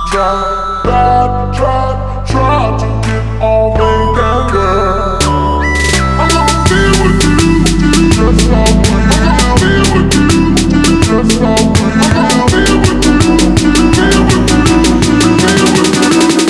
Try to get all they can, girl. I'm gonna be with you, just how we. I'm gonna be with you, just how we. I'm gonna be with you, be with you, be with you.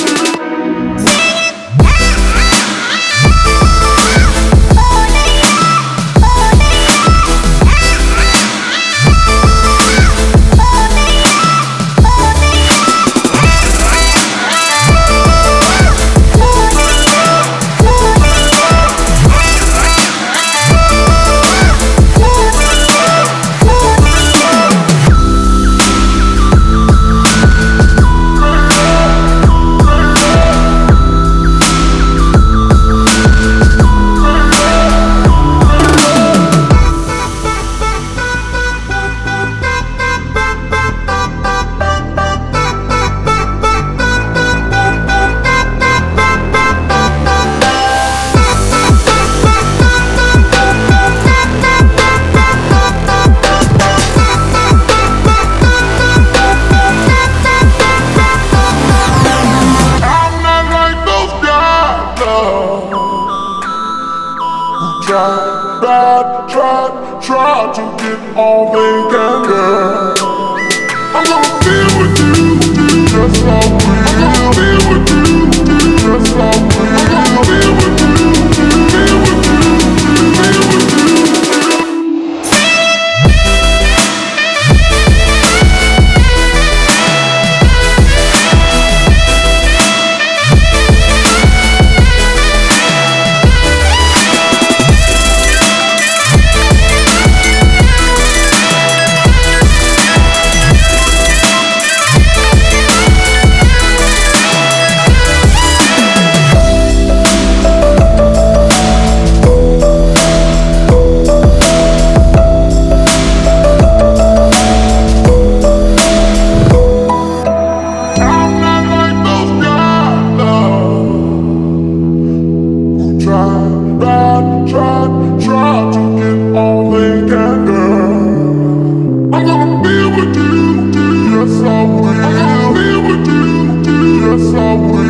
Try to get all they can, girl. I'm gonna be with you, just how we. I'm gonna be with you, just how we. I'm gonna be with you, be with you, be with you. Try to get all they can, girl. I'm gonna be with you, yes I will. I'm gonna be with you, yes I will.